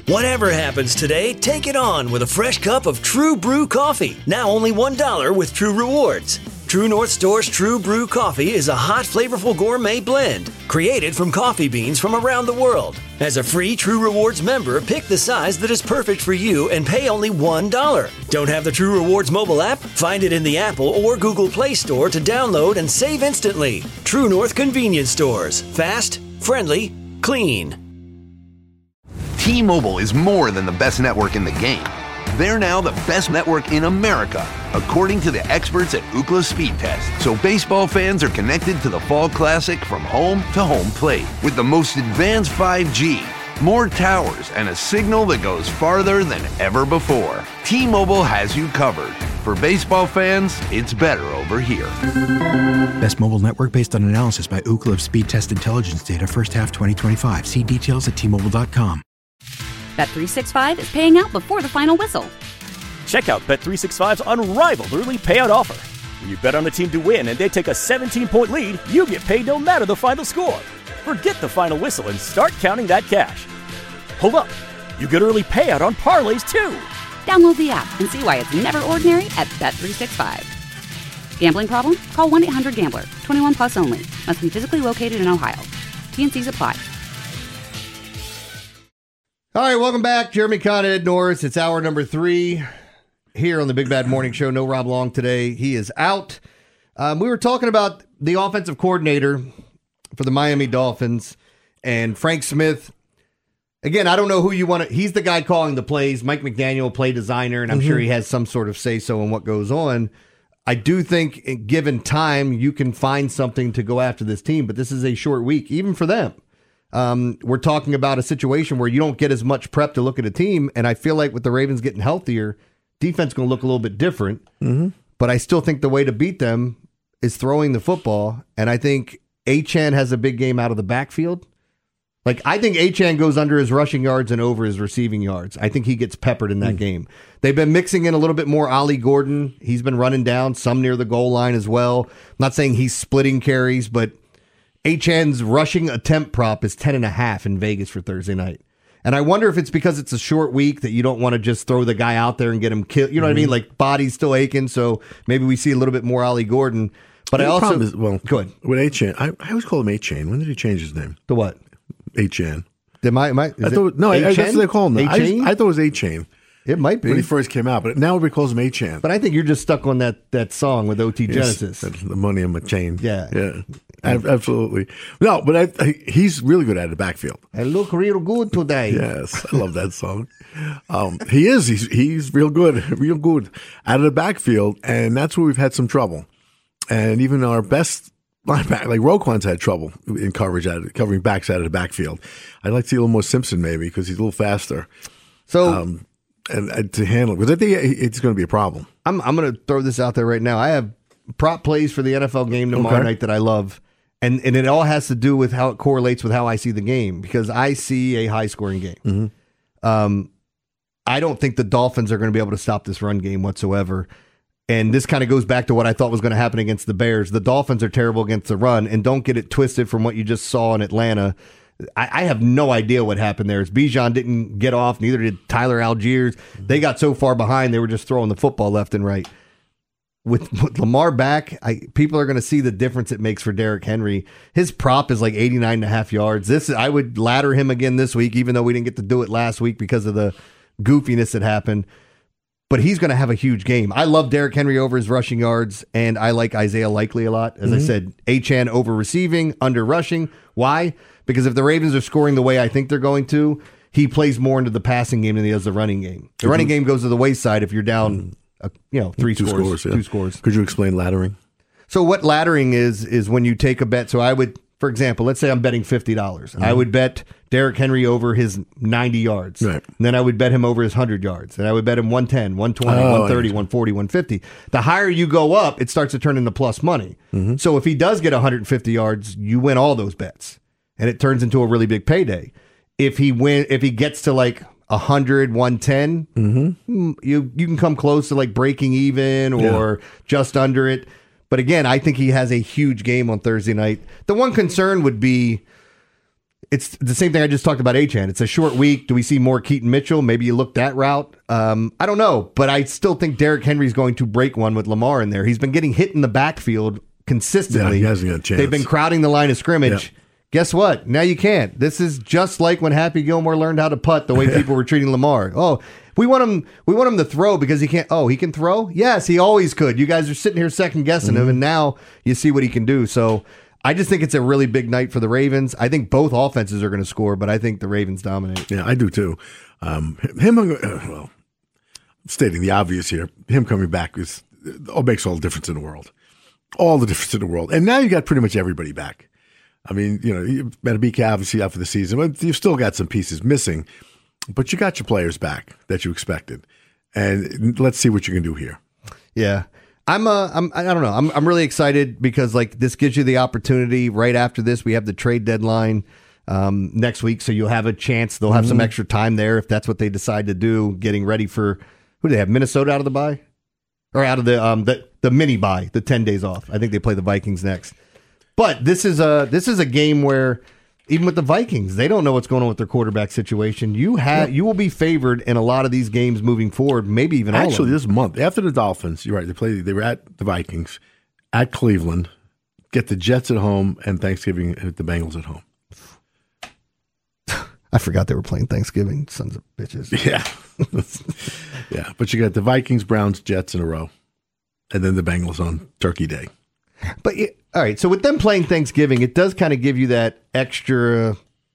Whatever happens today, take it on with a fresh cup of True Brew coffee. Now only $1 with True Rewards. True North Store's True Brew coffee is a hot, flavorful gourmet blend created from coffee beans from around the world. As a free True Rewards member, pick the size that is perfect for you and pay only $1. Don't have the True Rewards mobile app? Find it in the Apple or Google Play Store to download and save instantly. True North Convenience Stores. Fast, friendly, clean. T-Mobile is more than the best network in the game. They're now the best network in America, according to the experts at Ookla Speed Test. So baseball fans are connected to the Fall Classic from home to home plate with the most advanced 5G, more towers, and a signal that goes farther than ever before. T-Mobile has you covered. For baseball fans, it's better over here. Best mobile network based on analysis by Ookla of Speed Test Intelligence data first half 2025. See details at T-Mobile.com. Bet365 is paying out before the final whistle. Check out Bet365's unrivaled early payout offer. When you bet on a team to win and they take a 17-point lead, you get paid no matter the final score. Forget the final whistle and start counting that cash. Hold up. You get early payout on parlays, too. Download the app and see why it's never ordinary at Bet365. Gambling problem? Call 1-800-GAMBLER. 21 plus only. Must be physically located in Ohio. T&Cs apply. All right, welcome back. Jeremy Conn, Ed Norris. It's hour number 3 here on the Big Bad Morning Show. No Rob Long today. He is out. We were talking about the offensive coordinator for the Miami Dolphins and Frank Smith. Again, I don't know who you want to... He's the guy calling the plays. Mike McDaniel, play designer, and I'm sure he has some sort of say-so in what goes on. I do think, given time, you can find something to go after this team, but this is a short week, even for them. We're talking about a situation where you don't get as much prep to look at a team, and I feel like with the Ravens getting healthier, defense going to look a little bit different. But I still think the way to beat them is throwing the football, and I think Achane has a big game out of the backfield. Like, I think Achane goes under his rushing yards and over his receiving yards. I think he gets peppered in that game. They've been mixing in a little bit more Ollie Gordon. He's been running down, some near the goal line as well. I'm not saying he's splitting carries, but Achane's rushing attempt prop is 10.5 in Vegas for Thursday night. And I wonder if it's because it's a short week that you don't want to just throw the guy out there and get him killed. You know what I mean? Like, body's still aching, so maybe we see a little bit more Ollie Gordon. But the I also... problem is, well, go ahead. With Achane, I always call him Achane. When did he change his name? The what? Achane. That's what they call him. Achane? I thought it was Achane. It might be. When he first came out, but now everybody calls him Achane. But I think you're just stuck on that song with OT Genesis. The money on my chain. Yeah. Absolutely. No, but he's really good at the backfield. I look real good today. Yes, I love that song. He is. He's real good out of the backfield, and that's where we've had some trouble. And even our best linebacker, like Roquan's had trouble in covering backs out of the backfield. I'd like to see a little more Simpson maybe because he's a little faster. So, and to handle it, because I think it's going to be a problem. I'm going to throw this out there right now. I have prop plays for the NFL game tomorrow night that I love, and it all has to do with how it correlates with how I see the game, because I see a high-scoring game. I don't think the Dolphins are going to be able to stop this run game whatsoever. And this kind of goes back to what I thought was going to happen against the Bears. The Dolphins are terrible against the run, and don't get it twisted from what you just saw in Atlanta. I have no idea what happened there. Bijan didn't get off, neither did Tyler Algiers. They got so far behind, they were just throwing the football left and right. With Lamar back, people are going to see the difference it makes for Derrick Henry. His prop is like 89.5 yards. I would ladder him again this week, even though we didn't get to do it last week because of the goofiness that happened. But he's going to have a huge game. I love Derrick Henry over his rushing yards, and I like Isaiah Likely a lot. As I said, Achane over receiving, under rushing. Why? Because if the Ravens are scoring the way I think they're going to, he plays more into the passing game than he does the running game. The running game goes to the wayside if you're down, two scores. Could you explain laddering? So what laddering is when you take a bet. So I would, for example, let's say I'm betting $50. I would bet Derrick Henry over his 90 yards. Right. And then I would bet him over his 100 yards. And I would bet him 110, 120, 130, 140, 150. The higher you go up, it starts to turn into plus money. So if he does get 150 yards, you win all those bets. And it turns into a really big payday. If he gets to like 100, 110, you can come close to like breaking even or just under it. But again, I think he has a huge game on Thursday night. The one concern would be it's the same thing I just talked about Achane. It's a short week. Do we see more Keaton Mitchell? Maybe you look that route. I don't know, but I still think Derrick Henry's going to break one with Lamar in there. He's been getting hit in the backfield consistently. Yeah, he hasn't got a chance. They've been crowding the line of scrimmage. Yep. Guess what? Now you can't. This is just like when Happy Gilmore learned how to putt the way people were treating Lamar. Oh, we want him to throw because he can't. Oh, he can throw? Yes, he always could. You guys are sitting here second guessing him, and now you see what he can do. So I just think it's a really big night for the Ravens. I think both offenses are going to score, but I think the Ravens dominate. Yeah, I do too. Well, stating the obvious here, him coming back makes all the difference in the world. All the difference in the world. And now you got pretty much everybody back. I mean, you better be obviously out for the season, but you've still got some pieces missing. But you got your players back that you expected. And let's see what you can do here. Yeah. I don't know. I'm really excited because this gives you the opportunity right after this. We have the trade deadline next week, so you'll have a chance. They'll have some extra time there if that's what they decide to do, getting ready for who do they have? Minnesota out of the bye? Or out of the mini bye, the 10 days off. I think they play the Vikings next. But this is a game where even with the Vikings, they don't know what's going on with their quarterback situation. You will be favored in a lot of these games moving forward, maybe even all of them. Actually, this month, after the Dolphins, you're right, they were at the Vikings, at Cleveland, get the Jets at home, and Thanksgiving at the Bengals at home. I forgot they were playing Thanksgiving, sons of bitches. Yeah. Yeah, but you got the Vikings, Browns, Jets in a row, and then the Bengals on Turkey Day. But all right, so with them playing Thanksgiving, it does kind of give you that extra,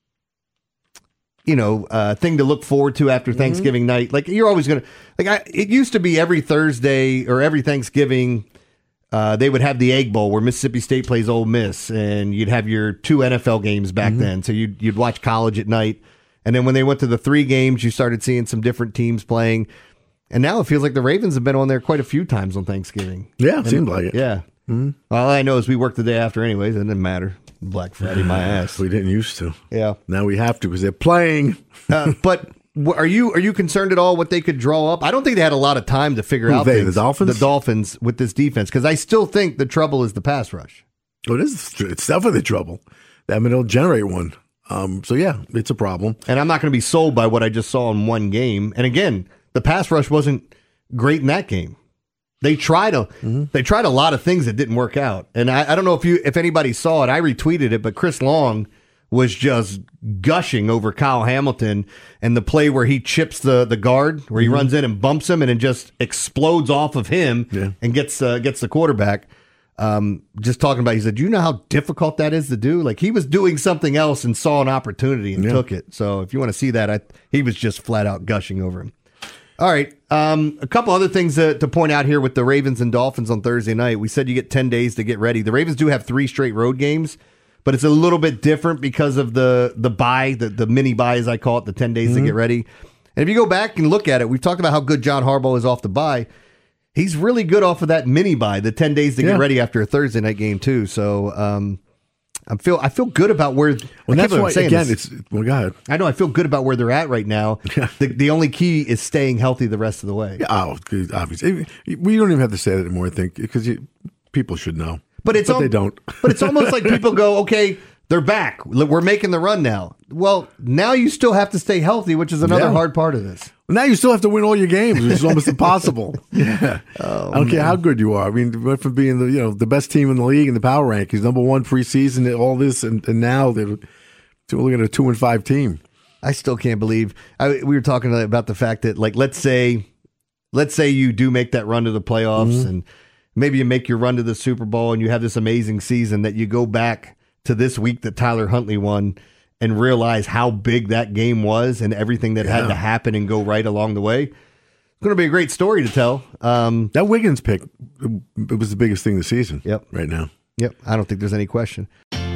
thing to look forward to after Thanksgiving night. Like you're always gonna it used to be every Thursday or every Thanksgiving, they would have the Egg Bowl where Mississippi State plays Ole Miss, and you'd have your 2 NFL games back then. So you'd watch college at night, and then when they went to the 3 games, you started seeing some different teams playing. And now it feels like the Ravens have been on there quite a few times on Thanksgiving. Yeah, it seemed like it. Yeah. Mm-hmm. All I know is we work the day after anyways. It doesn't matter. Black Friday, my ass. We didn't used to. Yeah. Now we have to because they're playing. But are you concerned at all what they could draw up? I don't think they had a lot of time to figure out things. The Dolphins? The Dolphins with this defense, because I still think the trouble is the pass rush. Oh, it's definitely trouble. I mean, it'll generate one. So, yeah, it's a problem. And I'm not going to be sold by what I just saw in one game. And again, the pass rush wasn't great in that game. They tried a lot of things that didn't work out. And I don't know if anybody saw it. I retweeted it, but Chris Long was just gushing over Kyle Hamilton and the play where he chips the guard, where he runs in and bumps him and it just explodes off of him and gets the quarterback. Just talking about, he said, do you know how difficult that is to do? Like he was doing something else and saw an opportunity and took it. So if you want to see that, he was just flat out gushing over him. All right. A couple other things to point out here with the Ravens and Dolphins on Thursday night. We said you get 10 days to get ready. The Ravens do have 3 straight road games, but it's a little bit different because of the bye, the mini bye, as I call it, the 10 days to get ready. And if you go back and look at it, we've talked about how good John Harbaugh is off the bye. He's really good off of that mini bye, the 10 days to get ready after a Thursday night game too. So I feel good about where. Well, that's why again. Go ahead. I know. I feel good about where they're at right now. The only key is staying healthy the rest of the way. Yeah, obviously, we don't even have to say that anymore. I think because people should know, but they don't. But it's almost like people go, okay, they're back. We're making the run now. Well, now you still have to stay healthy, which is another hard part of this. Now you still have to win all your games, which is almost impossible. Yeah, I don't care how good you are. I mean, went from being the best team in the league in the power rankings, number 1 preseason, all this, and now they're looking at a 2-5 team. I still can't believe we were talking about the fact that, like, let's say you do make that run to the playoffs, and maybe you make your run to the Super Bowl, and you have this amazing season that you go back to this week that Tyler Huntley won. And realize how big that game was and everything that had to happen and go right along the way. It's going to be a great story to tell. That Wiggins pick, it was the biggest thing this season. Yep. Right now. Yep. I don't think there's any question.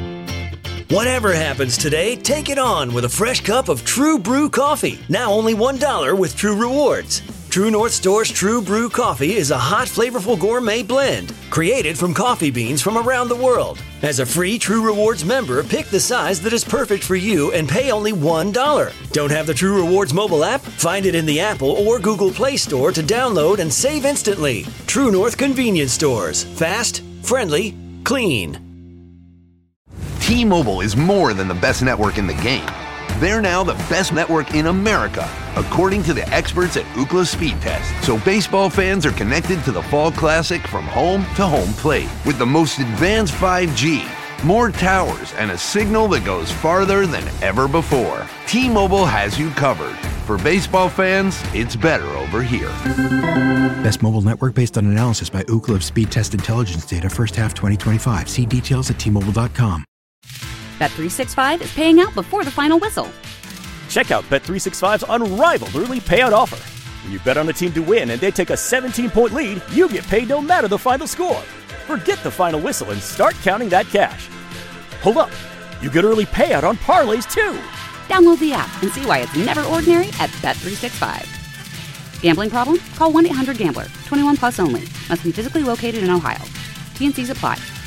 Whatever happens today, take it on with a fresh cup of True Brew coffee. Now only $1 with True Rewards. True North Store's True Brew coffee is a hot, flavorful gourmet blend created from coffee beans from around the world. As a free True Rewards member, pick the size that is perfect for you and pay only $1. Don't have the True Rewards mobile app? Find it in the Apple or Google Play Store to download and save instantly. True North Convenience Stores. Fast, friendly, clean. T-Mobile is more than the best network in the game. They're now the best network in America, according to the experts at Ookla Speed Test. So baseball fans are connected to the Fall Classic from home to home plate with the most advanced 5G, more towers, and a signal that goes farther than ever before. T-Mobile has you covered. For baseball fans, it's better over here. Best mobile network based on analysis by Ookla of Speed Test Intelligence data first half 2025. See details at T-Mobile.com. Bet365 is paying out before the final whistle. Check out Bet365's unrivaled early payout offer. When you bet on a team to win and they take a 17-point lead, you get paid no matter the final score. Forget the final whistle and start counting that cash. Hold up. You get early payout on parlays, too. Download the app and see why it's never ordinary at Bet365. Gambling problem? Call 1-800-GAMBLER. 21 plus only. Must be physically located in Ohio. T&Cs apply.